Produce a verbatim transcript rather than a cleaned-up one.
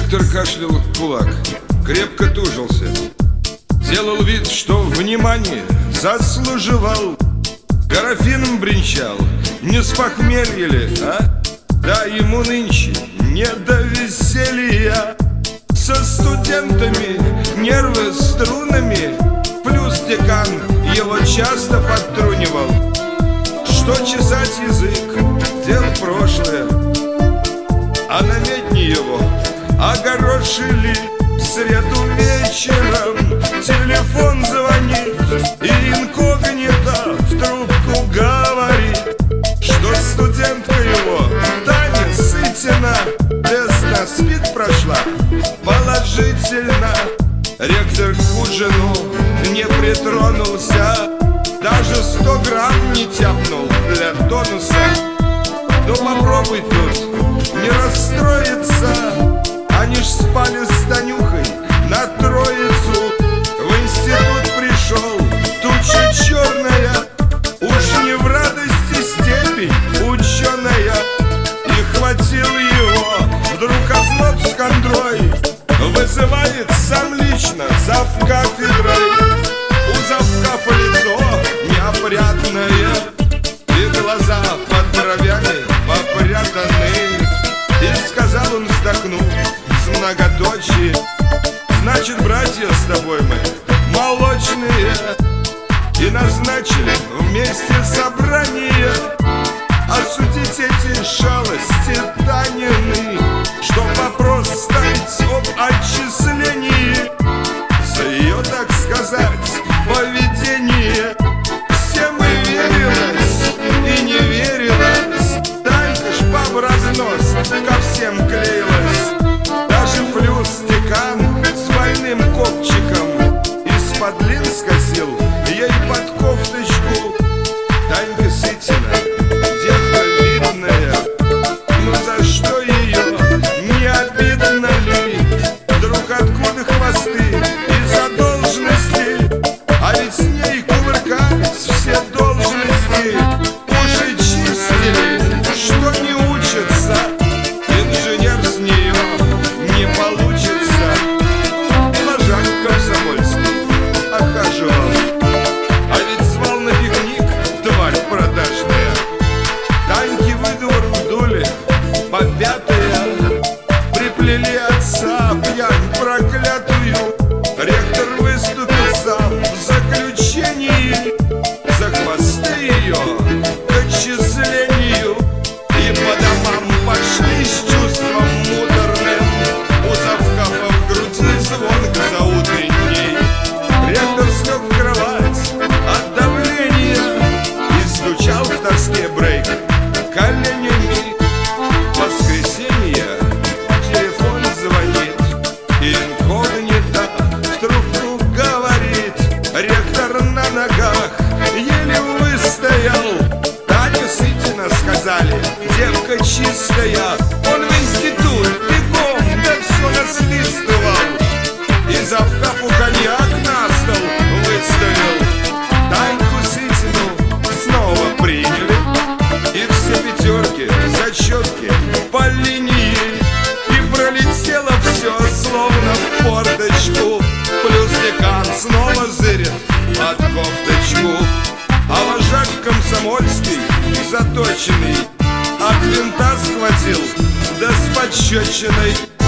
Ректор кашлял в кулак, крепко тужился, делал вид, что внимание заслуживал. Графином бренчал, не с похмелья ли, а? Да ему нынче не до веселья. Со студентами нервы струнами, плюс декан его часто подтрунивал, что чесать язык — дело прошлое. А на медне его огорошили. В среду вечером телефон звонит, и инкогнито в трубку говорит, что студентка его, Таня Сытина, тест на СПИД прошла положительно. Ректор к ужину не притронулся, даже сто грамм не тяпнул для тонуса. Но попробуй тут не расстроиться, они ж спали с Танюхой на троицу. В институт пришел, туча черная, уж не в радости степень ученая. И хватил его вдруг озноб с хандрой, вызывает сам лично завкафедрой. У завкафа лицо неопрятное, и глаза под бровями попрятаны. И сказал он, вздохнув с многоточием: значит, братья с тобой мы молочные. И назначили вместе собрание осудить эти шалости Танины, чтоб вопрос ставить об отчислении за ее, так сказать, поведение. Всем и верилось, и не верилось, Танька ж баба разнос ко всем клеилась. Даже плюс декан с больным копчиком из-под лин скосил ей под кофточку. Танька Сытина, девка видная, ну за что ее, не обидно ли? Вдруг откуда хвосты из-за должности? А ведь с ней кувыркались все должности, уши чистили, что не учатся. Инженер с нее не получится. Ложак комсомольский охаживал, а ведь звал на пикник тварь продажная. Таньки выговор вдули по пятая, приплели отца пьянь проклятую. Ректор выступил сам в заключении за хвосты ее к отчислению. И по домам пошли с чувством муторным, у завкафа в груди звонко за утренней. Ректор слег в кровать от давления и стучал в тоске брейк коленями. В воскресенье телефон звонит, и инкогнито в трубку говорит. Ректор на ногах еле выстоял. Таня Сытина, сказали, девка чистая. Он в институт бегом, да все насвистывал, и завкафу коньяк на стол выставил. Таньку Сытину снова приняли, и все пятерки, зачетки по линии. И пролетело все словно в форточку. Плюс декан снова зырит под кофточку. А вожак комсомольский, заточенный, от винта схватил, да с пощечиной.